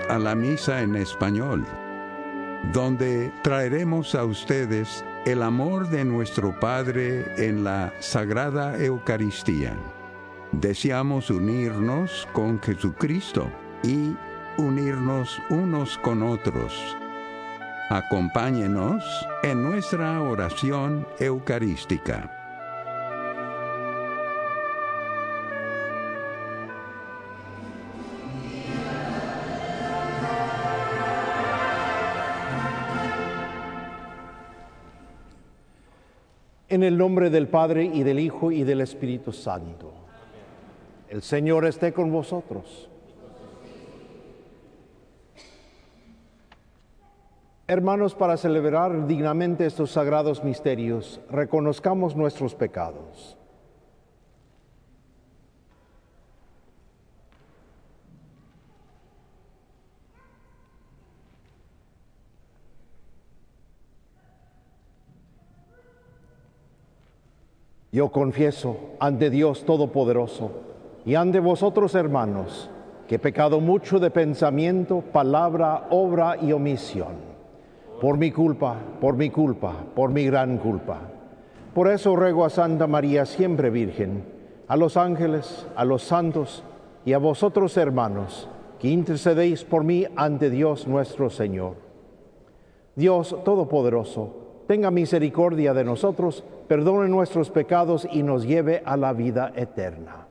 a la misa en español, donde traeremos a ustedes el amor de nuestro Padre en la Sagrada Eucaristía. Deseamos unirnos con Jesucristo y unirnos unos con otros. Acompáñenos en nuestra oración eucarística. En el nombre del Padre, y del Hijo, y del Espíritu Santo. El Señor esté con vosotros. Hermanos, para celebrar dignamente estos sagrados misterios, reconozcamos nuestros pecados. Yo confieso ante Dios Todopoderoso y ante vosotros, hermanos, que he pecado mucho de pensamiento, palabra, obra y omisión. Por mi culpa, por mi gran culpa. Por eso ruego a Santa María, siempre Virgen, a los ángeles, a los santos y a vosotros, hermanos, que intercedéis por mí ante Dios nuestro Señor. Dios Todopoderoso, tenga misericordia de nosotros, perdone nuestros pecados y nos lleve a la vida eterna.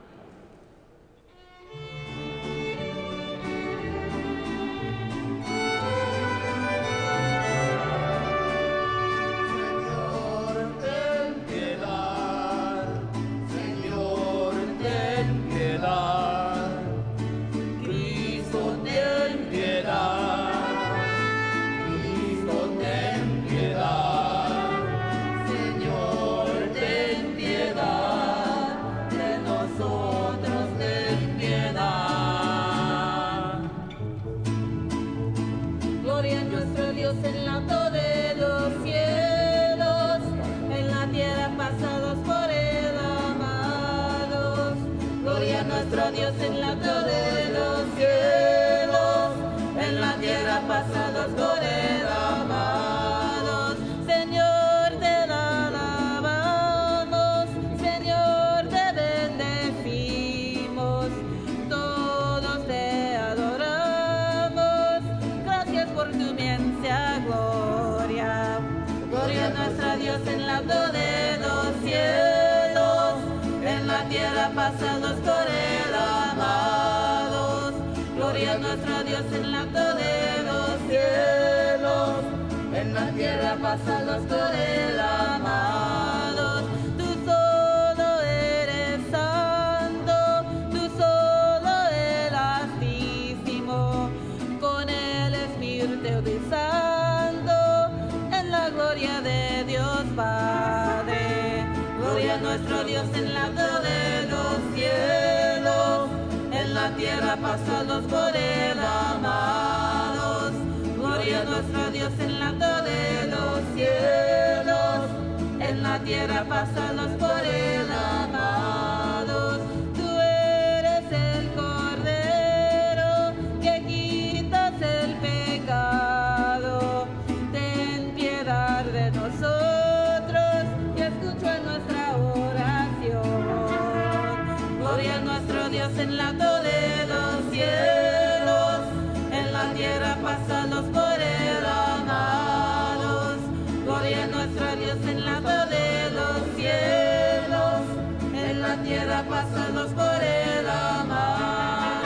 Dios en la alto de los cielos, en la tierra pasados por él amados. Señor, te alabamos, Señor, te bendecimos, todos te adoramos. Gracias por tu inmensa gloria. Gloria a nuestro Dios en la alto de los cielos, en la tierra pasados por él. Gloria a nuestro Dios en la alto de los cielos, en la tierra pasados por él amados. Tú solo eres santo, tú solo eres altísimo, con el Espíritu Santo, en la gloria de Dios Padre. Gloria a nuestro Dios en la alto de los cielos, en la tierra pasados por él amados. Gloria a nuestro Dios en la alto de los cielos, en la tierra pasados por él amados. Tú eres el Cordero que quitas el pecado. Ten piedad de nosotros y escucha nuestra oración. Gloria a nuestro Dios en la alto de los cielos, en la tierra pasados por él amados. Gloria a nuestro Dios en la alto de los cielos, en la tierra pasados por él amados.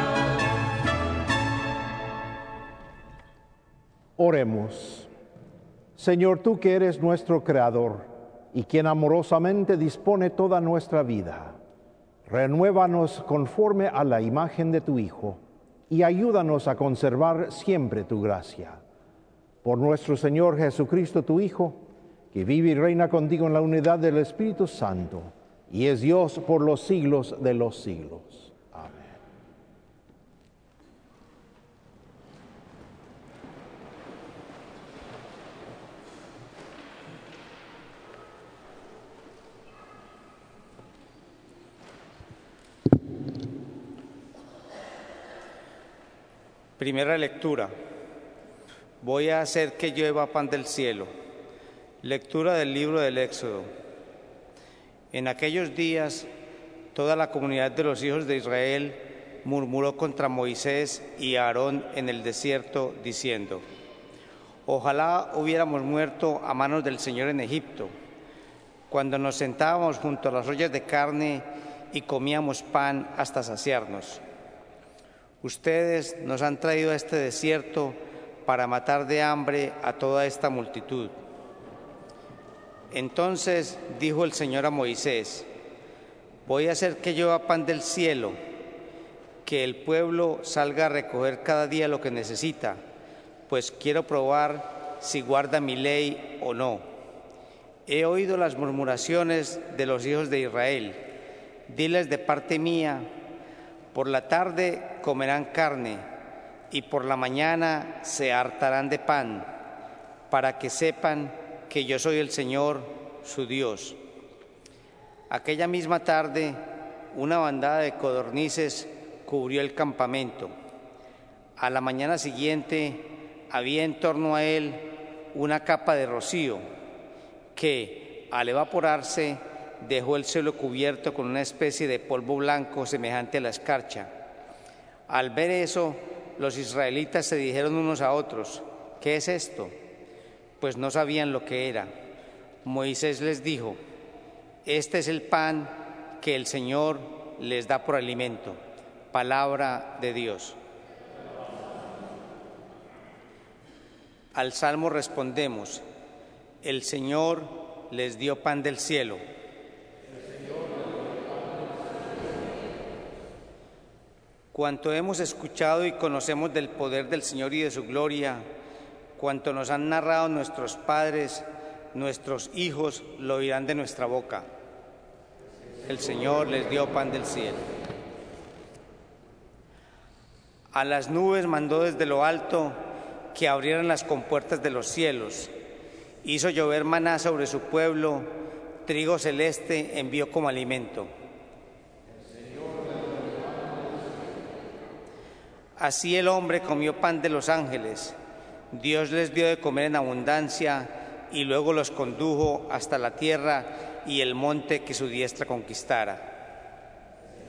Oremos. Señor, tú que eres nuestro Creador y quien amorosamente dispone toda nuestra vida, renuévanos conforme a la imagen de tu Hijo y ayúdanos a conservar siempre tu gracia. Por nuestro Señor Jesucristo, tu Hijo, que vive y reina contigo en la unidad del Espíritu Santo, y es Dios por los siglos de los siglos. Amén. Primera lectura. Voy a hacer que llueva pan del cielo. Lectura del libro del Éxodo. En aquellos días, toda la comunidad de los hijos de Israel murmuró contra Moisés y Aarón en el desierto, diciendo: Ojalá hubiéramos muerto a manos del Señor en Egipto, cuando nos sentábamos junto a las ollas de carne y comíamos pan hasta saciarnos. Ustedes nos han traído a este desierto para matar de hambre a toda esta multitud. Entonces dijo el Señor a Moisés: Voy a hacer que llueva pan del cielo, que el pueblo salga a recoger cada día lo que necesita, pues quiero probar si guarda mi ley o no. He oído las murmuraciones de los hijos de Israel. Diles de parte mía: por la tarde comerán carne y por la mañana se hartarán de pan, para que sepan que yo soy el Señor, su Dios. Aquella misma tarde, una bandada de codornices cubrió el campamento. A la mañana siguiente había en torno a él una capa de rocío que, al evaporarse, dejó el suelo cubierto con una especie de polvo blanco semejante a la escarcha. Al ver eso, los israelitas se dijeron unos a otros: ¿qué es esto? Pues no sabían lo que era. Moisés les dijo: este es el pan que el Señor les da por alimento. Palabra de Dios. Al salmo respondemos: el Señor les dio pan del cielo. Cuanto hemos escuchado y conocemos del poder del Señor y de su gloria, cuanto nos han narrado nuestros padres, nuestros hijos lo oirán de nuestra boca. El Señor les dio pan del cielo. A las nubes mandó desde lo alto que abrieran las compuertas de los cielos. Hizo llover maná sobre su pueblo, trigo celeste envió como alimento. Así el hombre comió pan de los ángeles. Dios les dio de comer en abundancia y luego los condujo hasta la tierra y el monte que su diestra conquistara.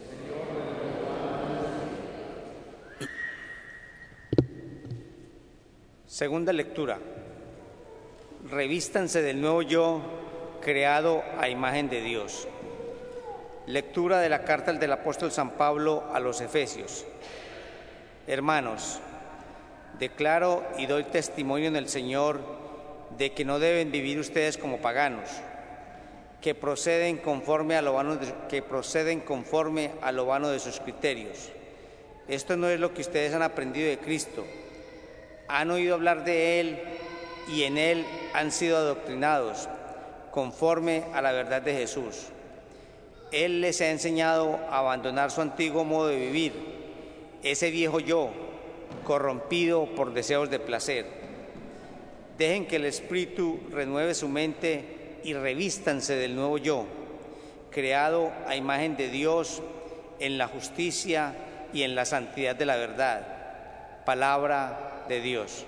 Segunda lectura. Revístanse del nuevo yo, creado a imagen de Dios. Lectura de la carta del apóstol San Pablo a los Efesios. Hermanos, declaro y doy testimonio en el Señor de que no deben vivir ustedes como paganos, que proceden conforme a lo vano de sus criterios. Esto no es lo que ustedes han aprendido de Cristo. Han oído hablar de Él y en Él han sido adoctrinados, conforme a la verdad de Jesús. Él les ha enseñado a abandonar su antiguo modo de vivir, ese viejo yo, corrompido por deseos de placer. Dejen que el Espíritu renueve su mente y revístanse del nuevo yo, creado a imagen de Dios en la justicia y en la santidad de la verdad. Palabra de Dios.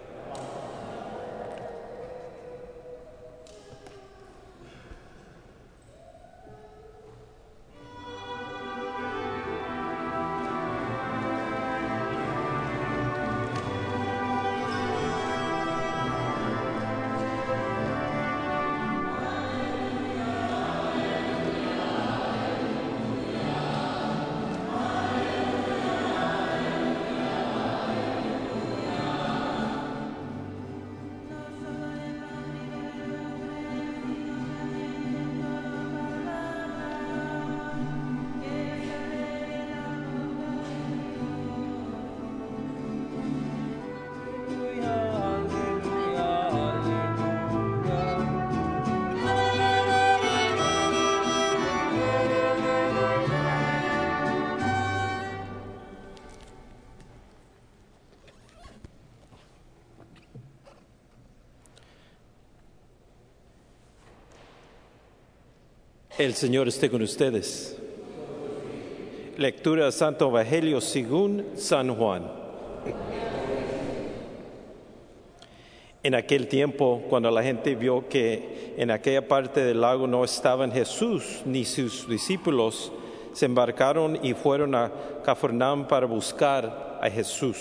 El Señor esté con ustedes. Lectura del Santo Evangelio según San Juan. En aquel tiempo, cuando la gente vio que en aquella parte del lago no estaban Jesús ni sus discípulos, se embarcaron y fueron a Cafarnaúm para buscar a Jesús.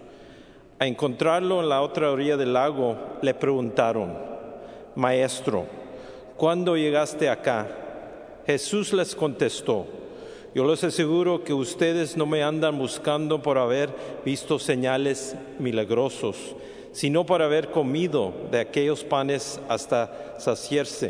A encontrarlo en la otra orilla del lago, le preguntaron: Maestro, ¿cuándo llegaste acá? Jesús les contestó: Yo les aseguro que ustedes no me andan buscando por haber visto señales milagrosos, sino por haber comido de aquellos panes hasta saciarse.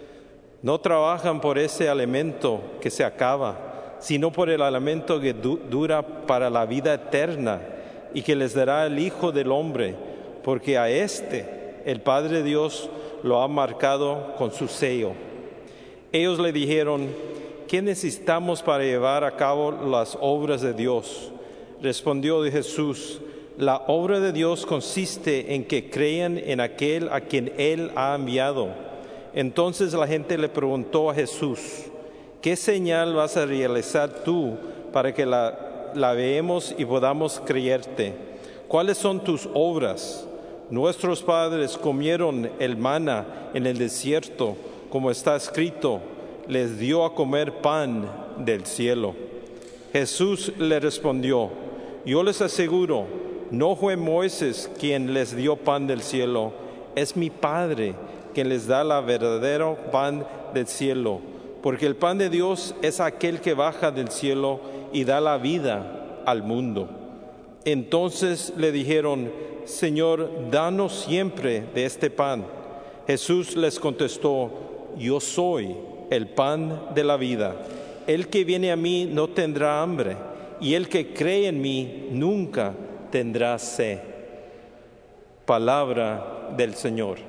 No trabajan por ese alimento que se acaba, sino por el alimento que dura para la vida eterna y que les dará el Hijo del Hombre, porque a el Padre Dios lo ha marcado con su sello. Ellos le dijeron: ¿Qué necesitamos para llevar a cabo las obras de Dios? Respondió Jesús: La obra de Dios consiste en que crean en aquel a quien Él ha enviado. Entonces la gente le preguntó a Jesús: ¿Qué señal vas a realizar tú para que la veamos y podamos creerte? ¿Cuáles son tus obras? Nuestros padres comieron el maná en el desierto, como está escrito: les dio a comer pan del cielo. Jesús le respondió: Yo les aseguro, no fue Moisés quien les dio pan del cielo, es mi Padre quien les da el verdadero pan del cielo, porque el pan de Dios es aquel que baja del cielo y da la vida al mundo. Entonces le dijeron: Señor, danos siempre de este pan. Jesús les contestó: Yo soy el pan de la vida. El que viene a mí no tendrá hambre, y el que cree en mí nunca tendrá sed. Palabra del Señor.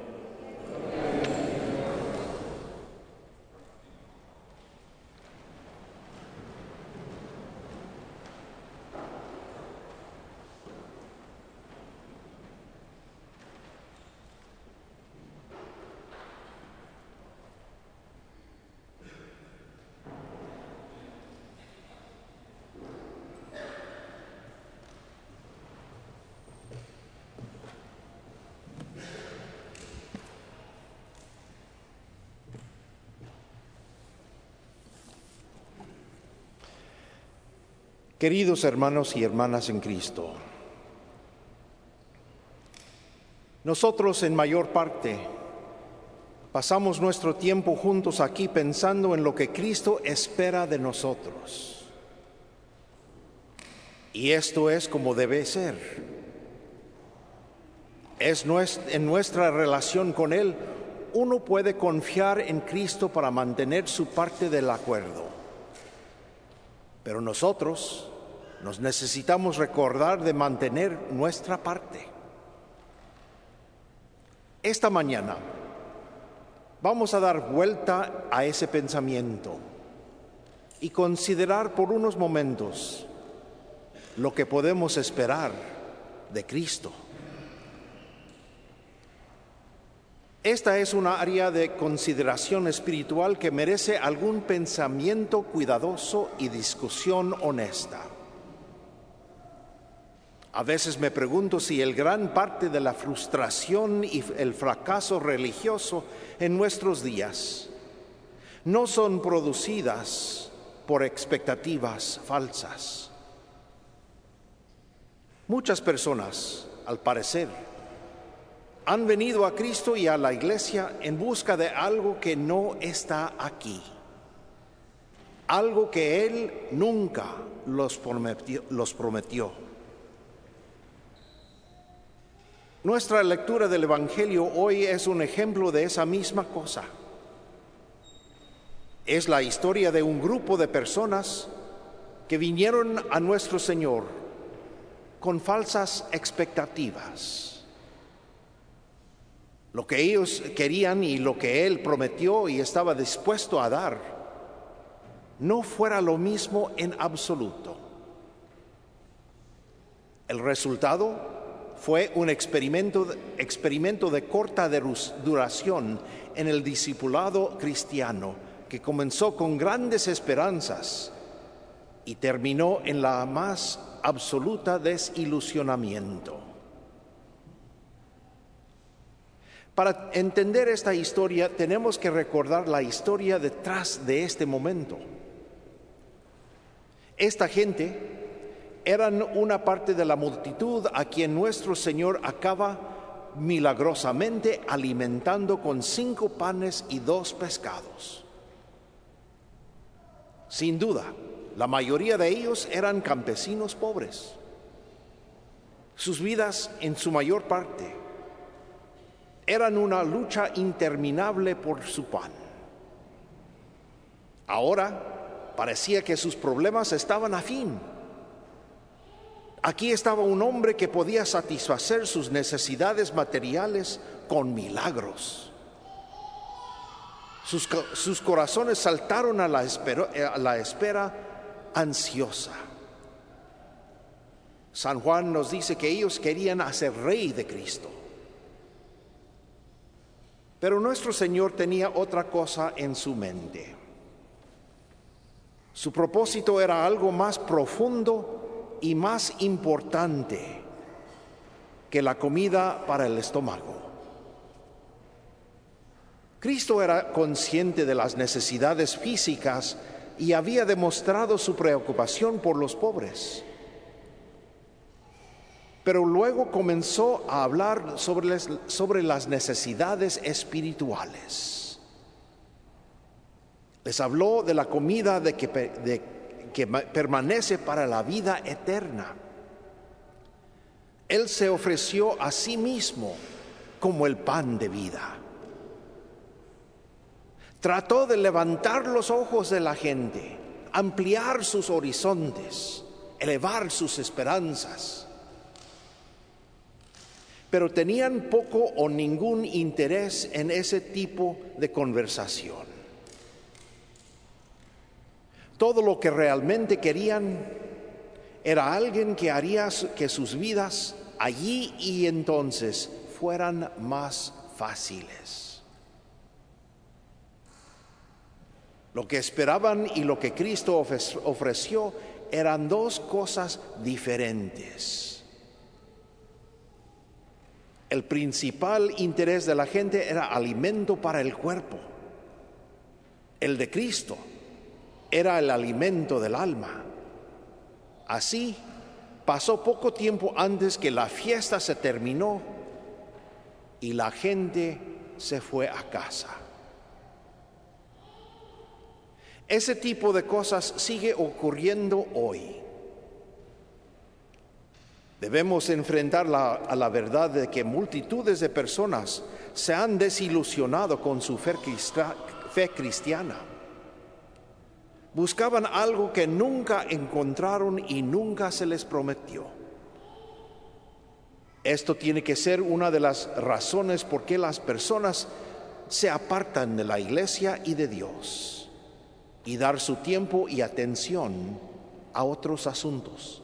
Queridos hermanos y hermanas en Cristo, nosotros en mayor parte pasamos nuestro tiempo juntos aquí pensando en lo que Cristo espera de nosotros. Y esto es como debe ser. En nuestra relación con Él, uno puede confiar en Cristo para mantener su parte del acuerdo. Pero nosotros nos necesitamos recordar de mantener nuestra parte. Esta mañana vamos a dar vuelta a ese pensamiento y considerar por unos momentos lo que podemos esperar de Cristo. Esta es una área de consideración espiritual que merece algún pensamiento cuidadoso y discusión honesta. A veces me pregunto si gran parte de la frustración y el fracaso religioso en nuestros días no son producidas por expectativas falsas. Muchas personas, al parecer, han venido a Cristo y a la Iglesia en busca de algo que no está aquí, algo que Él nunca los prometió. Nuestra lectura del Evangelio hoy es un ejemplo de esa misma cosa. Es la historia de un grupo de personas que vinieron a nuestro Señor con falsas expectativas. Lo que ellos querían y lo que Él prometió y estaba dispuesto a dar no fuera lo mismo en absoluto. El resultado fue un experimento de corta duración en el discipulado cristiano que comenzó con grandes esperanzas y terminó en la más absoluta desilusionamiento. Para entender esta historia tenemos que recordar la historia detrás de este momento. Esta gente eran una parte de la multitud a quien nuestro Señor acaba milagrosamente alimentando con 5 panes y 2 pescados. Sin duda, la mayoría de ellos eran campesinos pobres. Sus vidas, en su mayor parte, eran una lucha interminable por su pan. Ahora parecía que sus problemas estaban a fin. Aquí estaba un hombre que podía satisfacer sus necesidades materiales con milagros. Sus corazones saltaron a la espera ansiosa. San Juan nos dice que ellos querían hacer rey de Cristo. Pero nuestro Señor tenía otra cosa en su mente. Su propósito era algo más profundo y más importante que la comida para el estómago. Cristo era consciente de las necesidades físicas y había demostrado su preocupación por los pobres. Pero luego comenzó a hablar sobre las necesidades espirituales. Les habló de la comida que permanece para la vida eterna. Él se ofreció a sí mismo como el pan de vida. Trató de levantar los ojos de la gente, ampliar sus horizontes, elevar sus esperanzas. Pero tenían poco o ningún interés en ese tipo de conversación. Todo lo que realmente querían era alguien que haría que sus vidas allí y entonces fueran más fáciles. Lo que esperaban y lo que Cristo ofreció eran 2 cosas diferentes. El principal interés de la gente era alimento para el cuerpo. El de Cristo era el alimento del alma. Así, pasó poco tiempo antes que la fiesta se terminó y la gente se fue a casa. Ese tipo de cosas sigue ocurriendo hoy. Debemos enfrentar a la verdad de que multitudes de personas se han desilusionado con su fe cristiana. Buscaban algo que nunca encontraron y nunca se les prometió. Esto tiene que ser una de las razones por qué las personas se apartan de la iglesia y de Dios y dar su tiempo y atención a otros asuntos.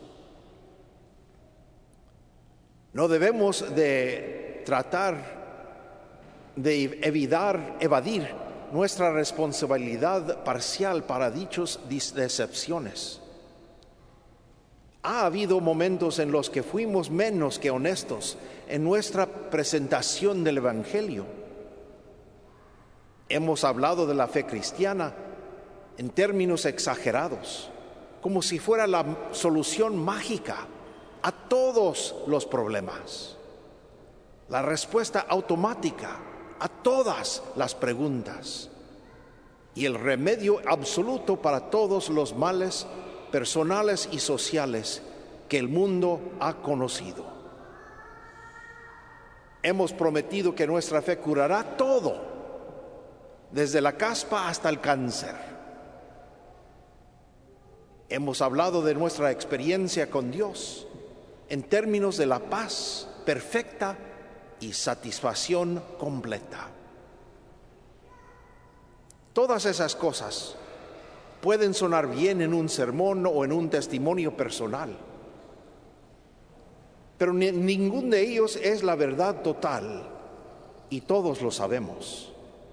No debemos de tratar de evadir nuestra responsabilidad parcial para dichas decepciones. Ha habido momentos en los que fuimos menos que honestos en nuestra presentación del Evangelio. Hemos hablado de la fe cristiana en términos exagerados, como si fuera la solución mágica a todos los problemas, la respuesta automática a todas las preguntas y el remedio absoluto para todos los males personales y sociales que el mundo ha conocido. Hemos prometido que nuestra fe curará todo, desde la caspa hasta el cáncer. Hemos hablado de nuestra experiencia con Dios en términos de la paz perfecta y satisfacción completa. Todas esas cosas pueden sonar bien en un sermón o en un testimonio personal, pero ningún de ellos es la verdad total y todos lo sabemos.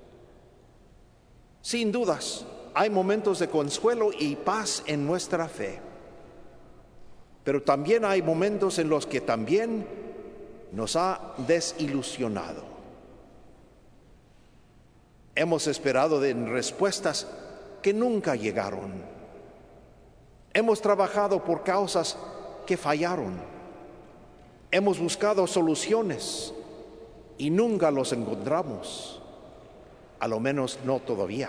Sin dudas, hay momentos de consuelo y paz en nuestra fe. pero también hay momentos en los que también nos ha desilusionado. Hemos esperado en respuestas que nunca llegaron. Hemos trabajado por causas que fallaron. Hemos buscado soluciones y nunca los encontramos, a lo menos no todavía.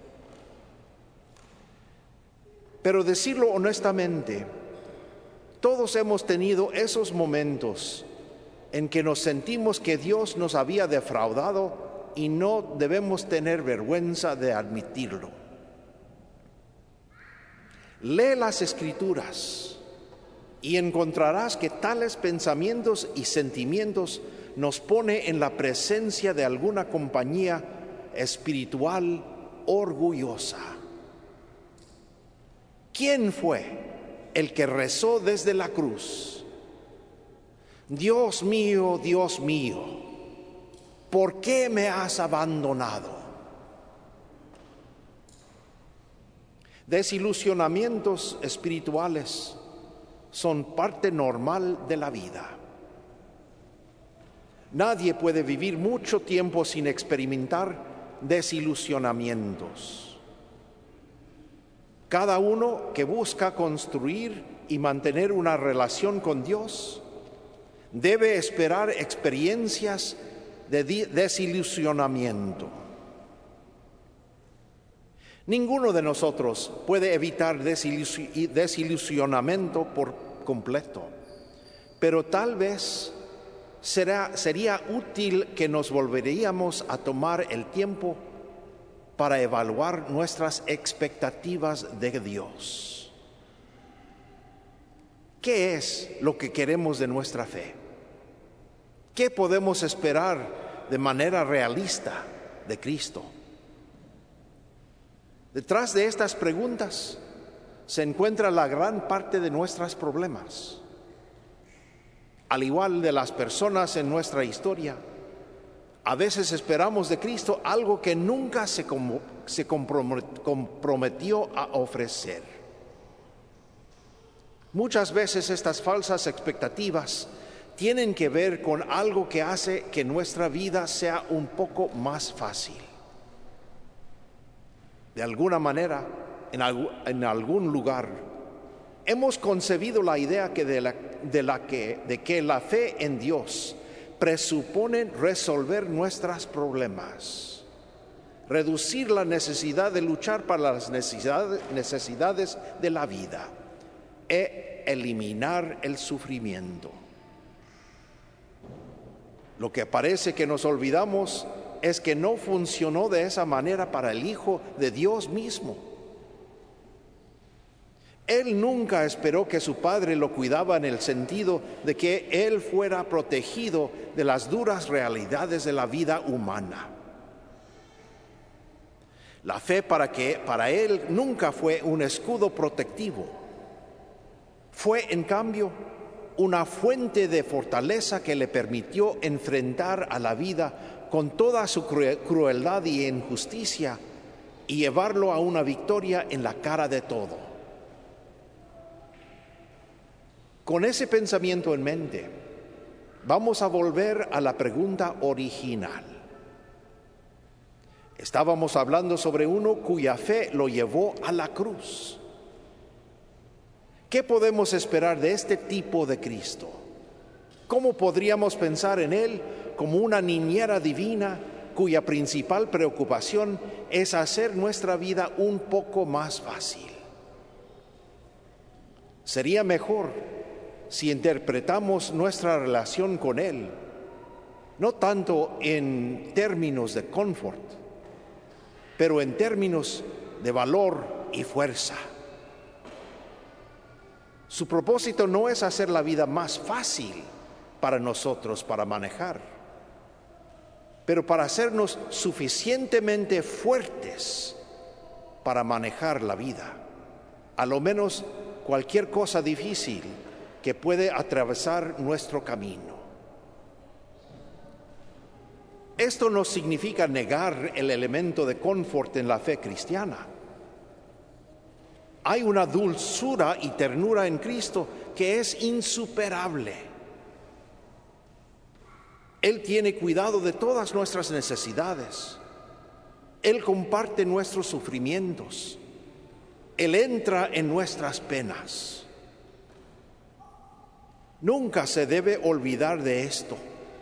Pero decirlo honestamente, todos hemos tenido esos momentos en que nos sentimos que Dios nos había defraudado y no debemos tener vergüenza de admitirlo. Lee las Escrituras y encontrarás que tales pensamientos y sentimientos nos pone en la presencia de alguna compañía espiritual orgullosa. ¿Quién fue el que rezó desde la cruz? Dios mío, ¿por qué me has abandonado? Desilusionamientos espirituales son parte normal de la vida. Nadie puede vivir mucho tiempo sin experimentar desilusionamientos. Cada uno que busca construir y mantener una relación con Dios debe esperar experiencias de desilusionamiento. Ninguno de nosotros puede evitar desilusionamiento por completo, pero tal vez sería útil que nos volveríamos a tomar el tiempo para evaluar nuestras expectativas de Dios. ¿Qué es lo que queremos de nuestra fe? ¿Qué podemos esperar de manera realista de Cristo? Detrás de estas preguntas se encuentra la gran parte de nuestros problemas. Al igual de las personas en nuestra historia, a veces esperamos de Cristo algo que nunca se comprometió a ofrecer. Muchas veces estas falsas expectativas tienen que ver con algo que hace que nuestra vida sea un poco más fácil. De alguna manera, en algún lugar, hemos concebido la idea de que la fe en Dios presupone resolver nuestros problemas, reducir la necesidad de luchar para las necesidades de la vida e eliminar el sufrimiento. Lo que parece que nos olvidamos es que no funcionó de esa manera para el Hijo de Dios mismo. Él nunca esperó que su Padre lo cuidaba en el sentido de que Él fuera protegido de las duras realidades de la vida humana. La fe para Él nunca fue un escudo protectivo. Fue, en cambio, una fuente de fortaleza que le permitió enfrentar a la vida con toda su crueldad y injusticia y llevarlo a una victoria en la cara de todo. Con ese pensamiento en mente, vamos a volver a la pregunta original. Estábamos hablando sobre uno cuya fe lo llevó a la cruz. ¿Qué podemos esperar de este tipo de Cristo? ¿Cómo podríamos pensar en Él como una niñera divina cuya principal preocupación es hacer nuestra vida un poco más fácil? Sería mejor si interpretamos nuestra relación con Él, no tanto en términos de confort, pero en términos de valor y fuerza. Su propósito no es hacer la vida más fácil para nosotros para manejar, pero para hacernos suficientemente fuertes para manejar la vida, a lo menos cualquier cosa difícil que puede atravesar nuestro camino. Esto no significa negar el elemento de confort en la fe cristiana. Hay una dulzura y ternura en Cristo que es insuperable. Él tiene cuidado de todas nuestras necesidades. Él comparte nuestros sufrimientos. Él entra en nuestras penas. Nunca se debe olvidar de esto.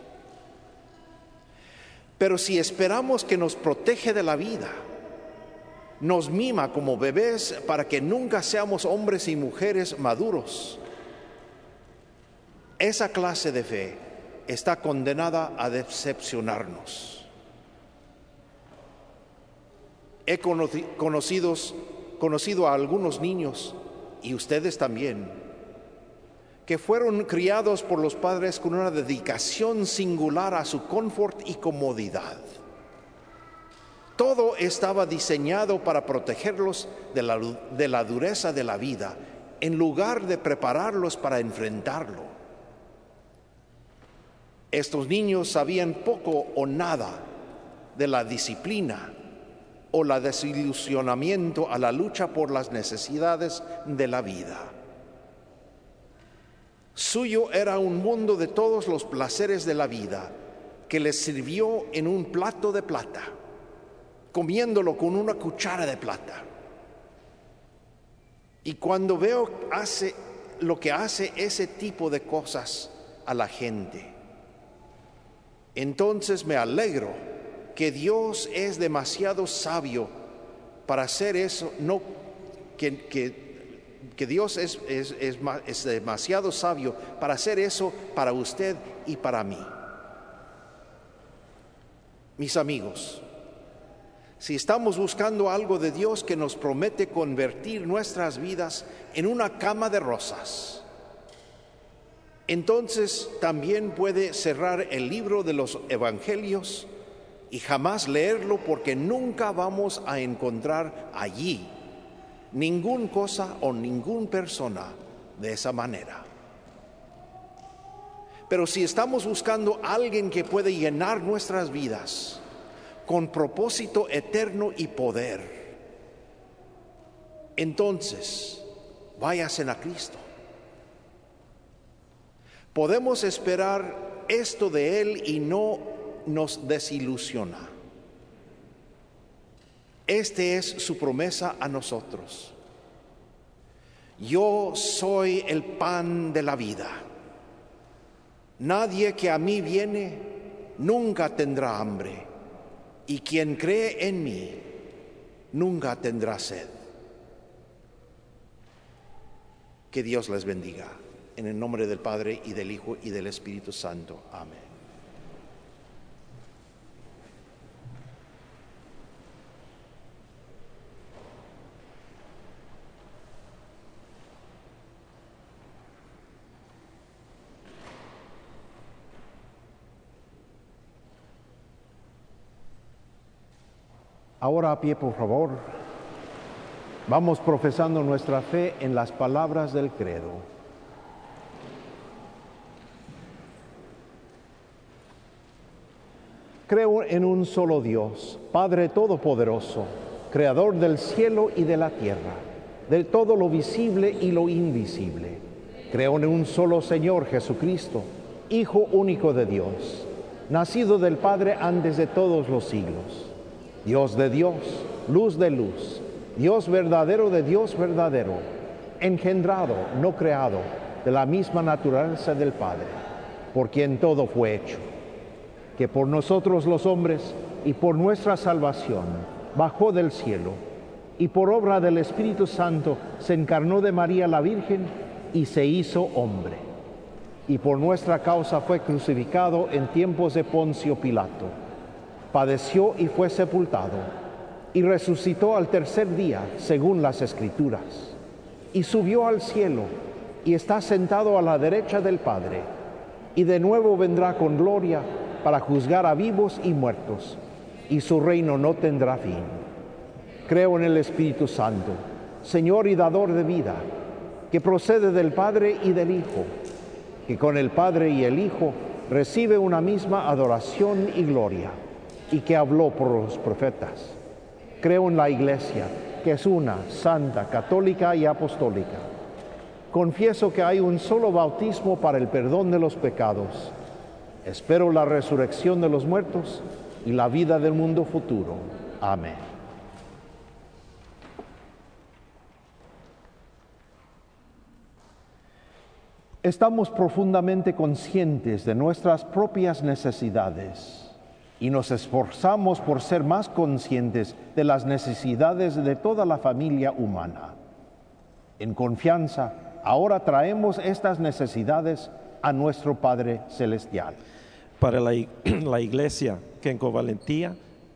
Pero si esperamos que nos protege de la vida, nos mima como bebés para que nunca seamos hombres y mujeres maduros, esa clase de fe está condenada a decepcionarnos. He conocido a algunos niños, y ustedes también, que fueron criados por los padres con una dedicación singular a su confort y comodidad. Todo estaba diseñado para protegerlos de la dureza de la vida, en lugar de prepararlos para enfrentarlo. Estos niños sabían poco o nada de la disciplina o la desilusionamiento a la lucha por las necesidades de la vida. Suyo era un mundo de todos los placeres de la vida que les sirvió en un plato de plata, comiéndolo con una cuchara de plata. Y cuando veo lo que hace ese tipo de cosas a la gente, entonces me alegro que Dios es demasiado sabio para hacer eso, que Dios es demasiado sabio para hacer eso para usted y para mí. Mis amigos, si estamos buscando algo de Dios que nos promete convertir nuestras vidas en una cama de rosas, entonces también puede cerrar el libro de los Evangelios y jamás leerlo, porque nunca vamos a encontrar allí ninguna cosa o ninguna persona de esa manera. Pero si estamos buscando a alguien que puede llenar nuestras vidas con propósito eterno y poder, entonces váyanse a Cristo. Podemos esperar esto de Él y no nos desilusiona. Esta es su promesa a nosotros. Yo soy el pan de la vida. Nadie que a mí viene nunca tendrá hambre, y quien cree en mí nunca tendrá sed. Que Dios les bendiga. En el nombre del Padre, y del Hijo, y del Espíritu Santo. Amén. Ahora a pie, por favor. Vamos profesando nuestra fe en las palabras del credo. Creo en un solo Dios, Padre Todopoderoso, Creador del cielo y de la tierra, de todo lo visible y lo invisible. Creo en un solo Señor Jesucristo, Hijo único de Dios, nacido del Padre antes de todos los siglos. Dios de Dios, luz de luz, Dios verdadero de Dios verdadero, engendrado, no creado, de la misma naturaleza del Padre, por quien todo fue hecho, que por nosotros los hombres y por nuestra salvación bajó del cielo, y por obra del Espíritu Santo se encarnó de María la Virgen y se hizo hombre, y por nuestra causa fue crucificado en tiempos de Poncio Pilato. Padeció y fue sepultado, y resucitó al tercer día, según las Escrituras, y subió al cielo, y está sentado a la derecha del Padre, y de nuevo vendrá con gloria para juzgar a vivos y muertos, y su reino no tendrá fin. Creo en el Espíritu Santo, Señor y dador de vida, que procede del Padre y del Hijo, que con el Padre y el Hijo recibe una misma adoración y gloria, y que habló por los profetas. Creo en la Iglesia, que es una, santa, católica y apostólica. Confieso que hay un solo bautismo para el perdón de los pecados. Espero la resurrección de los muertos y la vida del mundo futuro. Amén. Estamos profundamente conscientes de nuestras propias necesidades y nos esforzamos por ser más conscientes de las necesidades de toda la familia humana. En confianza, ahora traemos estas necesidades a nuestro Padre Celestial. Para la Iglesia, que con valentía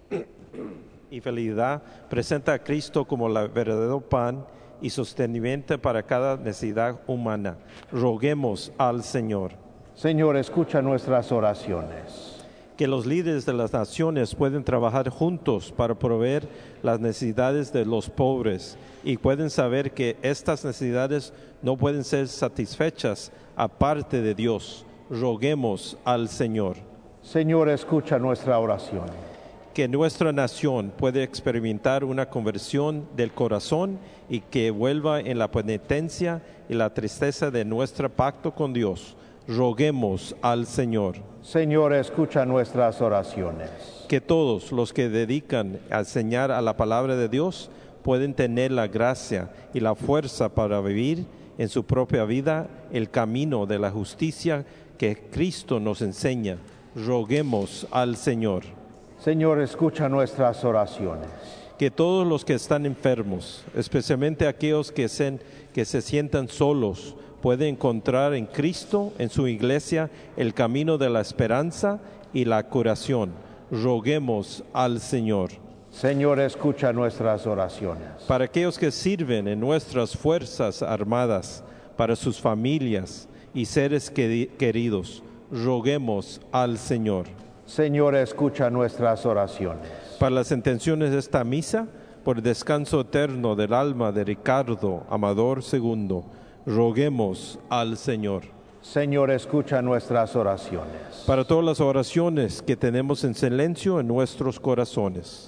y fidelidad presenta a Cristo como el verdadero pan y sostenimiento para cada necesidad humana, roguemos al Señor. Señor, escucha nuestras oraciones. Que los líderes de las naciones pueden trabajar juntos para proveer las necesidades de los pobres y pueden saber que estas necesidades no pueden ser satisfechas aparte de Dios. Roguemos al Señor. Señor, escucha nuestra oración. Que nuestra nación pueda experimentar una conversión del corazón y que vuelva en la penitencia y la tristeza de nuestro pacto con Dios. Roguemos al Señor. Señor, escucha nuestras oraciones. Que todos los que dedican a enseñar a la palabra de Dios pueden tener la gracia y la fuerza para vivir en su propia vida el camino de la justicia que Cristo nos enseña. Roguemos al Señor. Señor, escucha nuestras oraciones. Que todos los que están enfermos, especialmente aquellos que se sientan solos, pueden encontrar en Cristo, en su iglesia, el camino de la esperanza y la curación. Roguemos al Señor. Señor, escucha nuestras oraciones. Para aquellos que sirven en nuestras fuerzas armadas, para sus familias y seres queridos, roguemos al Señor. Señor, escucha nuestras oraciones. Para las intenciones de esta misa, por el descanso eterno del alma de Ricardo Amador II, roguemos al Señor. Señor, escucha nuestras oraciones. Para todas las oraciones que tenemos en silencio en nuestros corazones.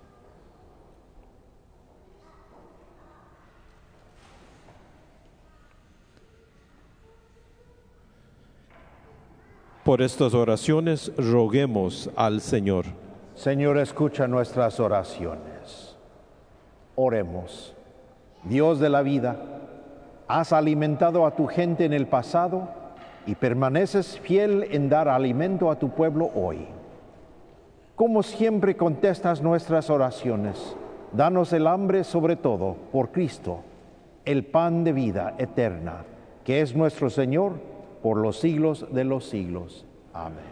Por estas oraciones roguemos al Señor. Señor, escucha nuestras oraciones. Oremos. Dios de la vida, has alimentado a tu gente en el pasado y permaneces fiel en dar alimento a tu pueblo hoy. Como siempre contestas nuestras oraciones, danos el hambre sobre todo por Cristo, el pan de vida eterna, que es nuestro Señor, por los siglos de los siglos. Amén.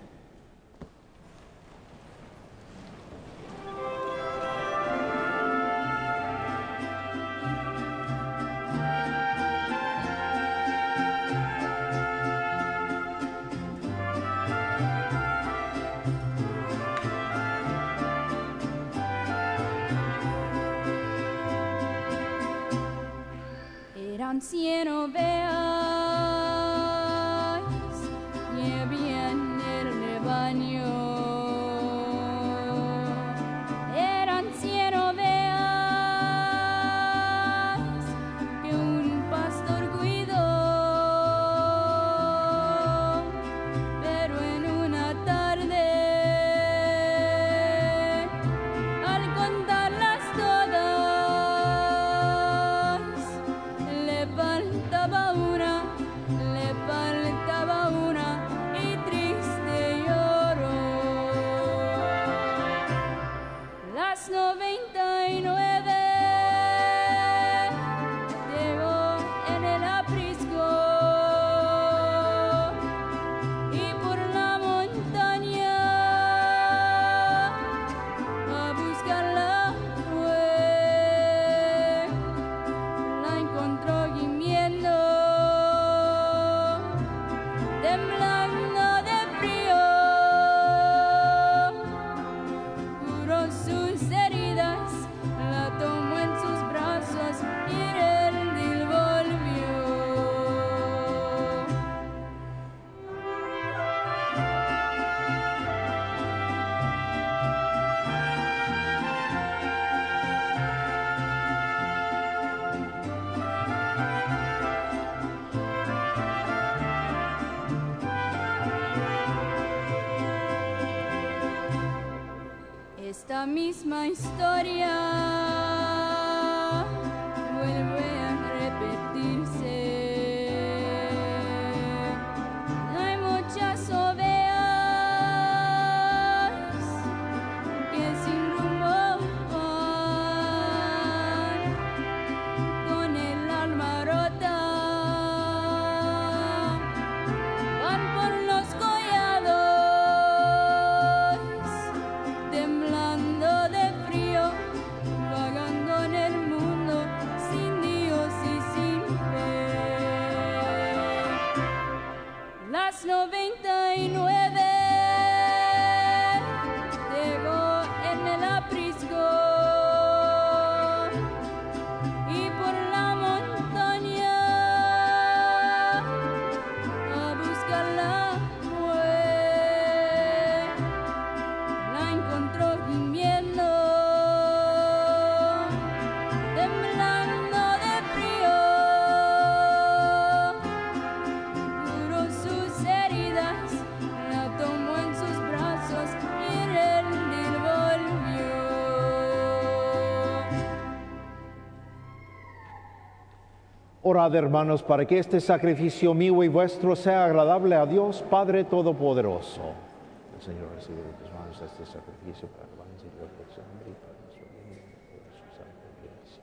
Era anciano, veáis, y bien el rebaño. Era anciano, veáis, que un pastor cuidó, pero en una tarde, al contarlas todas, levantó esta misma historia vuelve a repetirse. Hay muchas ovejas que sin rumbo van, con el alma rota, van por los collados, temblando de frío, vagando en el mundo sin Dios y sin fe. Las 99 llegó en el aprisco y por la montaña a buscarla fue. La encontró gimiendo, temblando de frío, curó sus heridas, la tomó en sus brazos y él volvió. Orad, hermanos, para que este sacrificio mío y vuestro sea agradable a Dios, Padre Todopoderoso. El Señor recibe de tus manos este sacrificio para alabanza y gloria de su nombre y para nuestro bien y de su santa iglesia.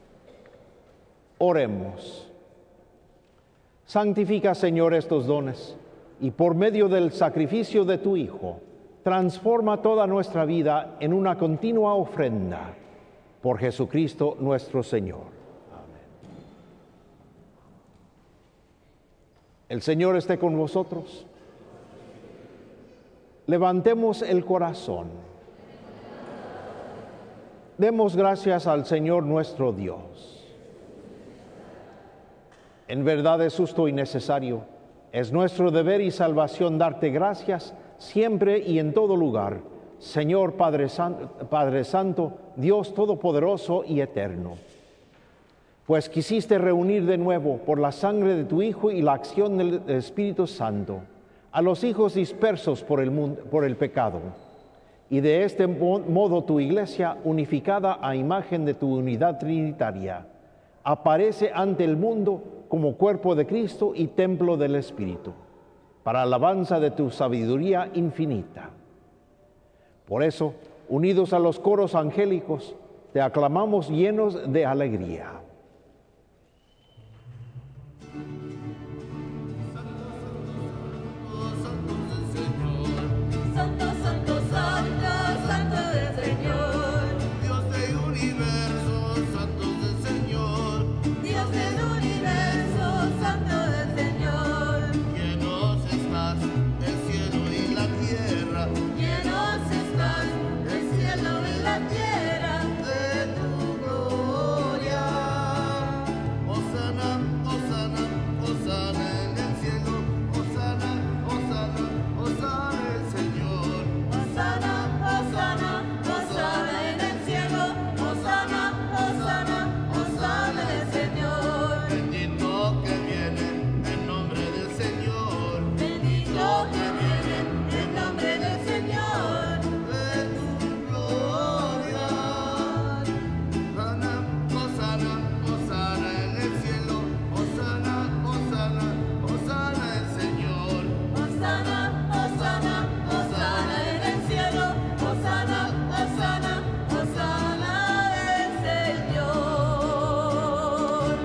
Oremos. Santifica, Señor, estos dones y por medio del sacrificio de tu Hijo, transforma toda nuestra vida en una continua ofrenda. Por Jesucristo nuestro Señor. El Señor esté con vosotros. Levantemos el corazón. Demos gracias al Señor nuestro Dios. En verdad es justo y necesario. Es nuestro deber y salvación darte gracias siempre y en todo lugar, Señor Padre Santo, Dios Todopoderoso y Eterno. Pues quisiste reunir de nuevo por la sangre de tu Hijo y la acción del Espíritu Santo a los hijos dispersos por el pecado. Y de este modo tu iglesia, unificada a imagen de tu unidad trinitaria, aparece ante el mundo como cuerpo de Cristo y templo del Espíritu, para alabanza de tu sabiduría infinita. Por eso, unidos a los coros angélicos, te aclamamos llenos de alegría. Santo, santo, santo, santo del Señor. Dios del universo, santo del Señor. Dios del universo, santo del Señor. Llenos estás del cielo y la tierra, Llenos estás del cielo y la tierra de tu gloria. Hosana, hosana, hosana en el cielo. Hosana, hosana, hosana el Señor. Hosana, hosana, hosana en el cielo. Hosana, hosana, hosana del Señor. Bendito que viene en nombre del Señor. Bendito que viene en nombre del Señor. De tu gloria. Hosana, hosana, hosana en el cielo. Hosana, hosana, hosana el Señor. Hosana, hosana, hosana en el cielo. Hosana, hosana, hosana del Señor.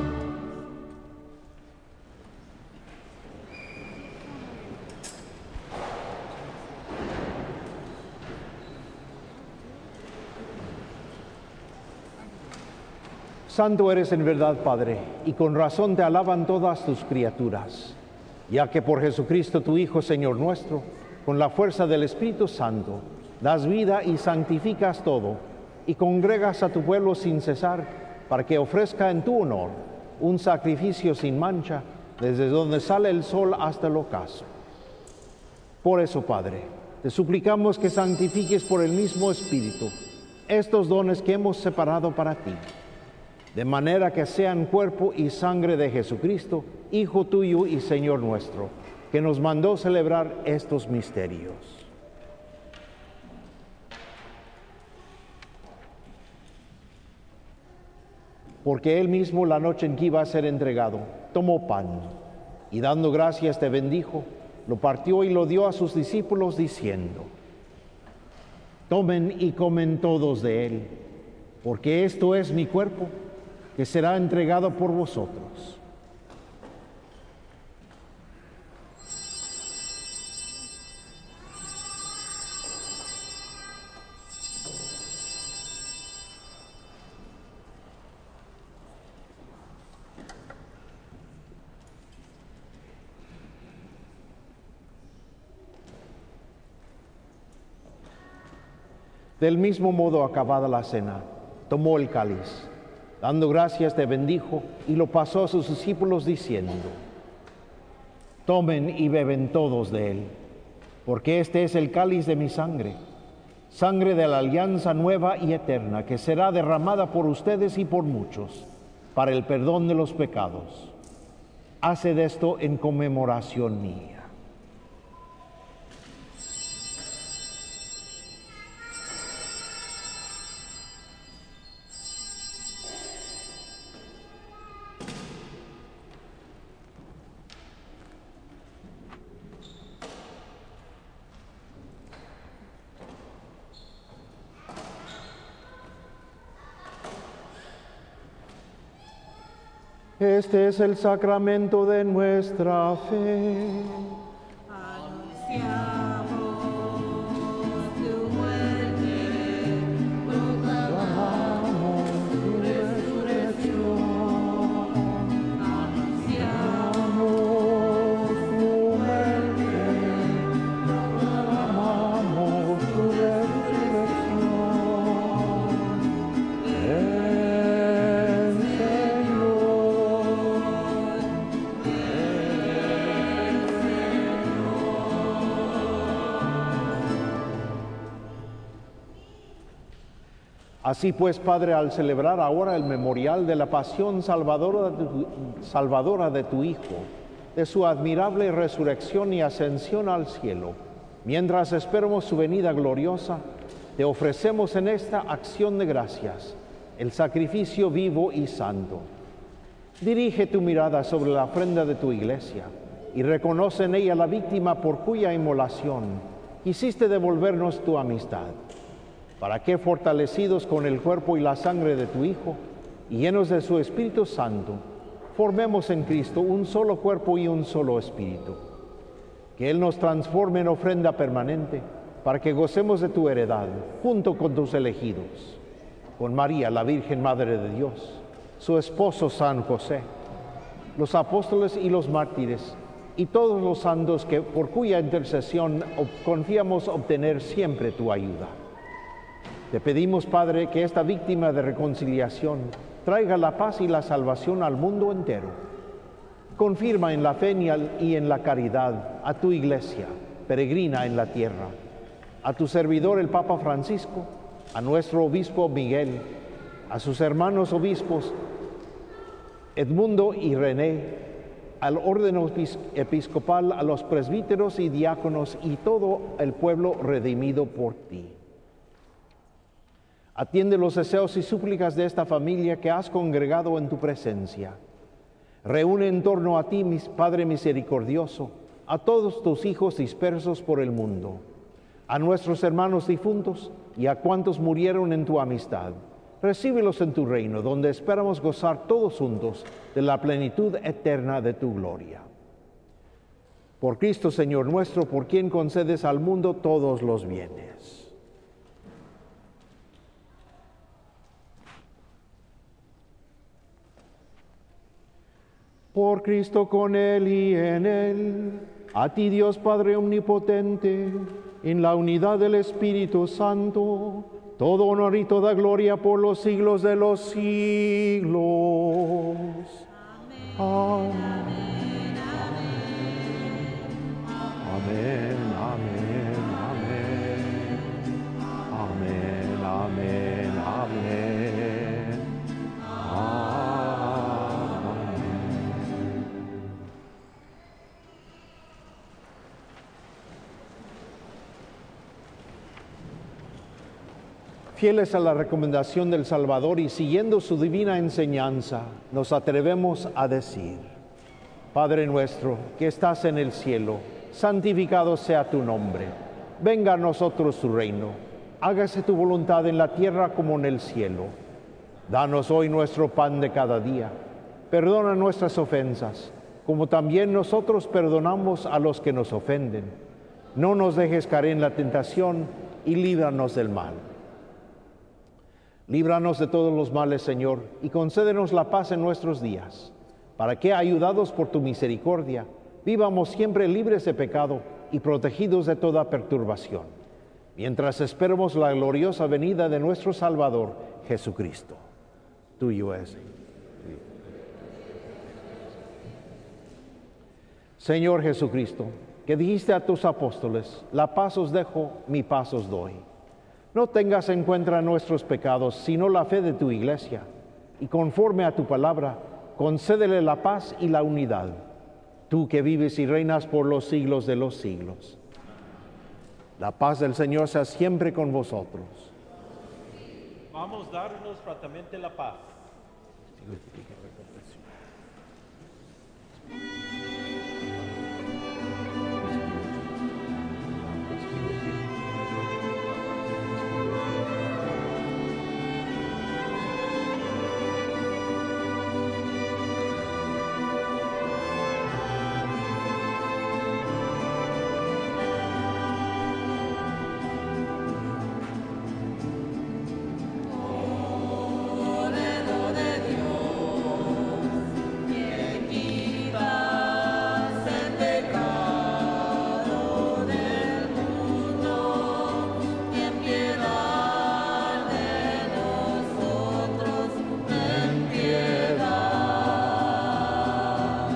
Santo eres en verdad, Padre, y con razón te alaban todas tus criaturas, ya que por Jesucristo tu Hijo, Señor nuestro, con la fuerza del Espíritu Santo, das vida y santificas todo, y congregas a tu pueblo sin cesar, para que ofrezca en tu honor un sacrificio sin mancha, desde donde sale el sol hasta el ocaso. Por eso, Padre, te suplicamos que santifiques por el mismo Espíritu estos dones que hemos separado para ti, de manera que sean cuerpo y sangre de Jesucristo, Hijo tuyo y Señor nuestro, que nos mandó celebrar estos misterios. porque él mismo la noche en que iba a ser entregado, tomó pan y dando gracias te bendijo, lo partió y lo dio a sus discípulos diciendo: tomen y comen todos de él, porque esto es mi cuerpo, que será entregado por vosotros. Del mismo modo, acabada la cena, tomó el cáliz, dando gracias te bendijo y lo pasó a sus discípulos diciendo: tomen y beben todos de él, porque este es el cáliz de mi sangre, sangre de la alianza nueva y eterna, que será derramada por ustedes y por muchos, para el perdón de los pecados. Haced esto en conmemoración mía. Este es el sacramento de nuestra fe. Anunciamos tu muerte, proclamamos tu resurrección. Anunciamos tu muerte, proclamamos tu resurrección. Así pues, Padre, al celebrar ahora el memorial de la pasión salvadora de tu Hijo, de su admirable resurrección y ascensión al cielo, mientras esperamos su venida gloriosa, te ofrecemos en esta acción de gracias el sacrificio vivo y santo. Dirige tu mirada sobre la ofrenda de tu iglesia y reconoce en ella la víctima por cuya inmolación quisiste devolvernos tu amistad, para que, fortalecidos con el cuerpo y la sangre de tu Hijo y llenos de su Espíritu Santo, formemos en Cristo un solo cuerpo y un solo espíritu. Que Él nos transforme en ofrenda permanente, para que gocemos de tu heredad, junto con tus elegidos, con María, la Virgen Madre de Dios, su esposo San José, los apóstoles y los mártires, y todos los santos que, por cuya intercesión confiamos obtener siempre tu ayuda. Te pedimos, Padre, que esta víctima de reconciliación traiga la paz y la salvación al mundo entero. Confirma en la fe y en la caridad a tu iglesia, peregrina en la tierra, a tu servidor el Papa Francisco, a nuestro obispo Miguel, a sus hermanos obispos Edmundo y René, al orden episcopal, a los presbíteros y diáconos y todo el pueblo redimido por ti. Atiende los deseos y súplicas de esta familia que has congregado en tu presencia. Reúne en torno a ti, Padre misericordioso, a todos tus hijos dispersos por el mundo, a nuestros hermanos difuntos y a cuantos murieron en tu amistad. Recíbelos en tu reino, donde esperamos gozar todos juntos de la plenitud eterna de tu gloria. Por Cristo, Señor nuestro, por quien concedes al mundo todos los bienes. Por Cristo, con Él y en Él, a ti Dios Padre Omnipotente, en la unidad del Espíritu Santo, todo honor y toda gloria por los siglos de los siglos. Amén. Amén, amén, amén. Amén, amén, amén. Amén. Fieles a la recomendación del Salvador y siguiendo su divina enseñanza, nos atrevemos a decir: Padre nuestro que estás en el cielo, santificado sea tu nombre. Venga a nosotros tu reino. Hágase tu voluntad en la tierra como en el cielo. Danos hoy nuestro pan de cada día. Perdona nuestras ofensas, como también nosotros perdonamos a los que nos ofenden. No nos dejes caer en la tentación y líbranos del mal. Líbranos de todos los males, Señor, y concédenos la paz en nuestros días, para que, ayudados por tu misericordia, vivamos siempre libres de pecado y protegidos de toda perturbación, mientras esperamos la gloriosa venida de nuestro Salvador, Jesucristo. Tuyo es. Señor Jesucristo, que dijiste a tus apóstoles: la paz os dejo, mi paz os doy. No tengas en cuenta nuestros pecados, sino la fe de tu Iglesia, y conforme a tu palabra, concédele la paz y la unidad, tú que vives y reinas por los siglos de los siglos. La paz del Señor sea siempre con vosotros. Vamos a darnos fraternamente la paz. Cordero de Dios, que quitas el pecado del mundo, ten piedad de nosotros, ten piedad.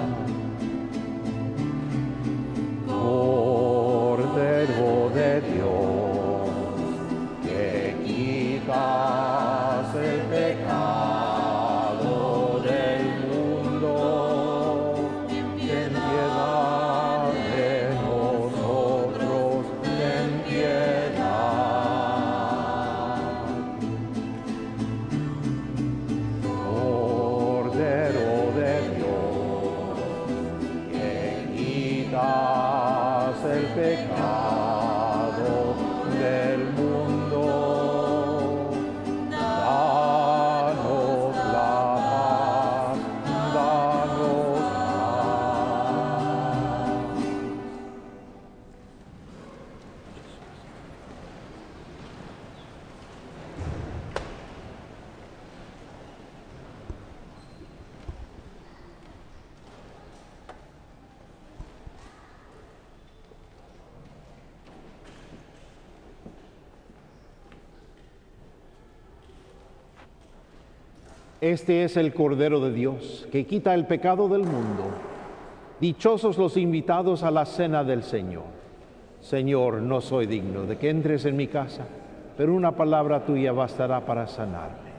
Cordero de Dios, que quitas el pecado del mundo, ten piedad de nosotros, ten piedad. Cordero de Dios, que quitas el pecado del mundo, danos la paz, danos paz. Este es el Cordero de Dios, que quita el pecado del mundo. Dichosos los invitados a la cena del Señor. Señor, no soy digno de que entres en mi casa, pero una palabra tuya bastará para sanarme.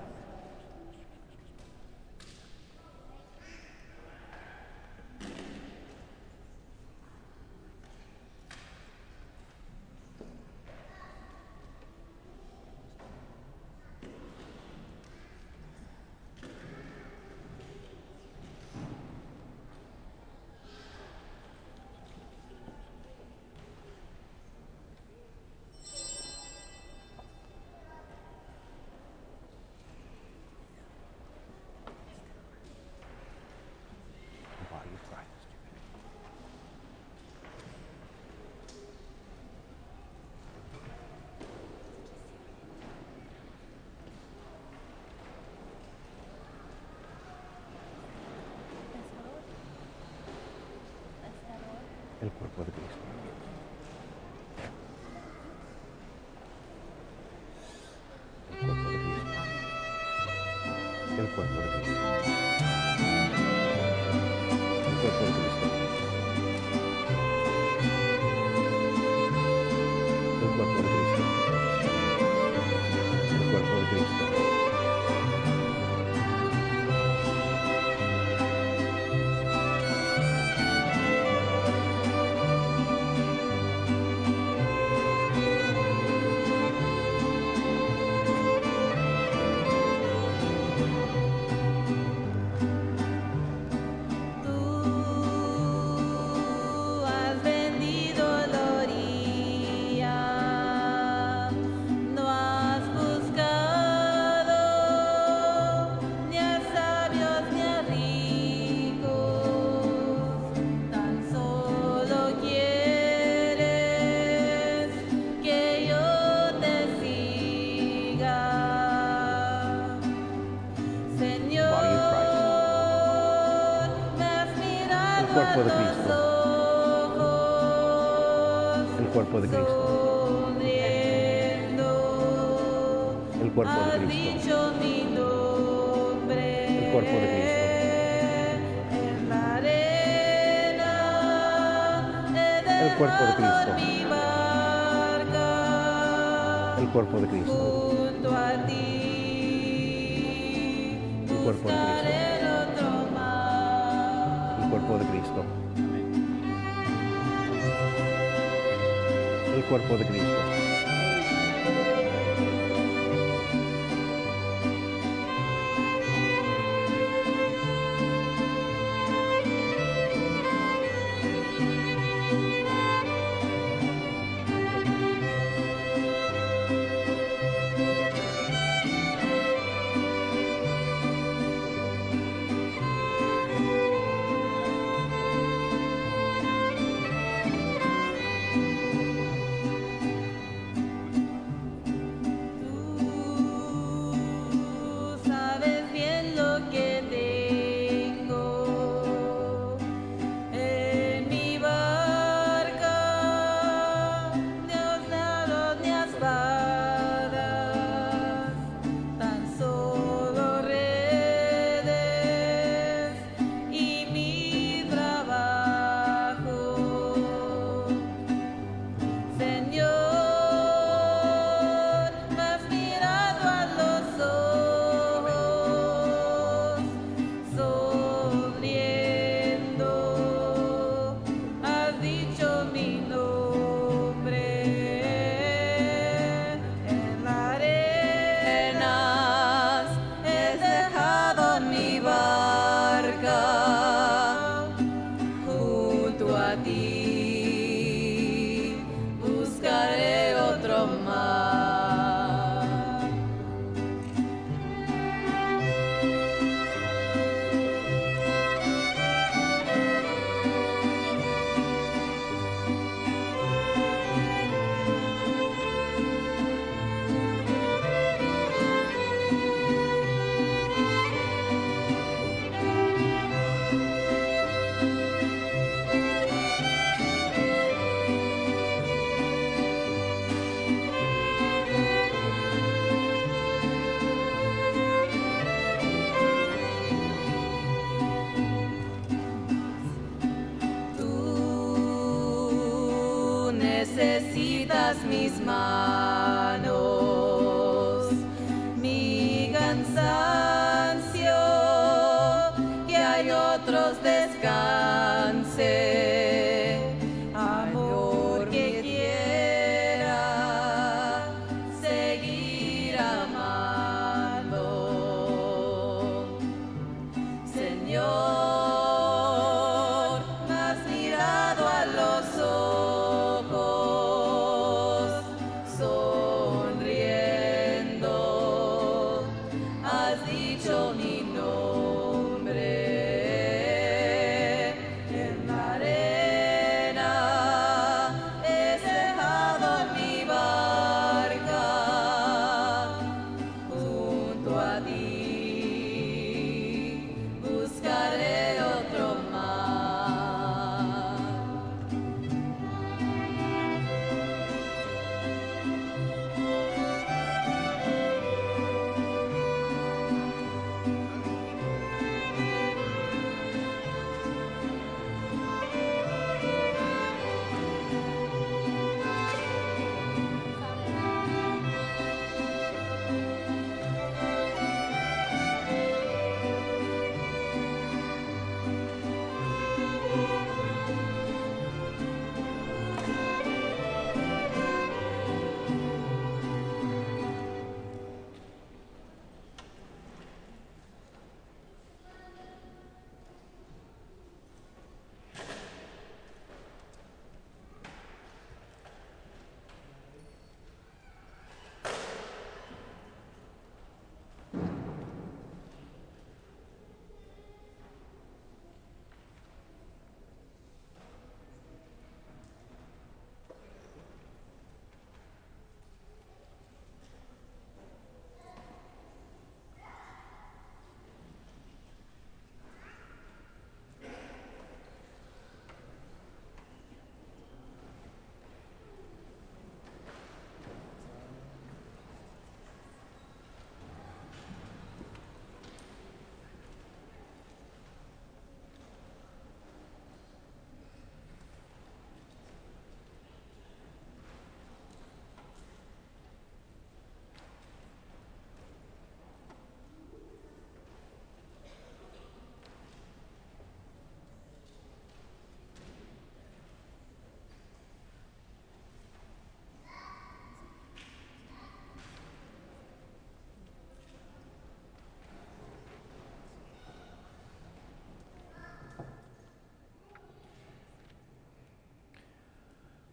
El cuerpo de Cristo. El cuerpo de Cristo. El cuerpo de Cristo. El cuerpo de Cristo. El cuerpo de Cristo. El cuerpo de Cristo. cuerpo de Cristo. El cuerpo de Cristo. El cuerpo de Cristo. El cuerpo de Cristo. El cuerpo de Cristo. El cuerpo de Cristo. El cuerpo de Cristo. El cuerpo de Cristo. Sabes bien lo que tengo en mi barca, ni osnados ni espadas, tan solo redes y mi trabajo. Señor, me has mirado a los ojos, sonriendo, has dicho mi nombre. En la arena he dejado mi barca junto a ti. Buscaré otro mar. Tú necesitas mis manos, mi cansancio, que hay otros descanse, amor que quiera seguir amando. Señor, me has mirado a los ojos, sonriendo, has dicho mi nombre.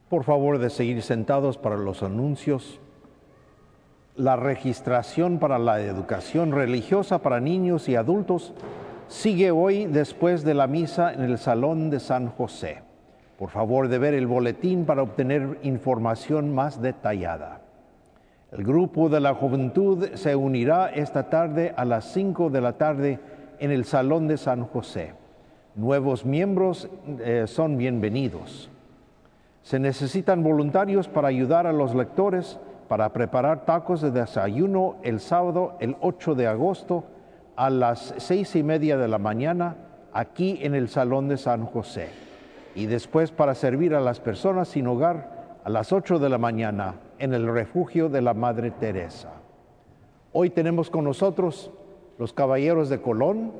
Por favor de seguir sentados para los anuncios. La registración para la educación religiosa para niños y adultos sigue hoy después de la misa en el Salón de San José. Por favor de ver el boletín para obtener información más detallada. El grupo de la juventud se unirá esta tarde a las 5 de la tarde en el Salón de San José. Nuevos miembros son bienvenidos. Se necesitan voluntarios para ayudar a los lectores para preparar tacos de desayuno el sábado, el 8 de agosto, a las 6:30 de la mañana, aquí en el Salón de San José. Y después para servir a las personas sin hogar a las 8 de la mañana en el refugio de la Madre Teresa. Hoy tenemos con nosotros los caballeros de Colón.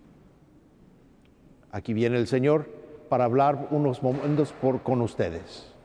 Aquí viene el Señor para hablar unos momentos con ustedes.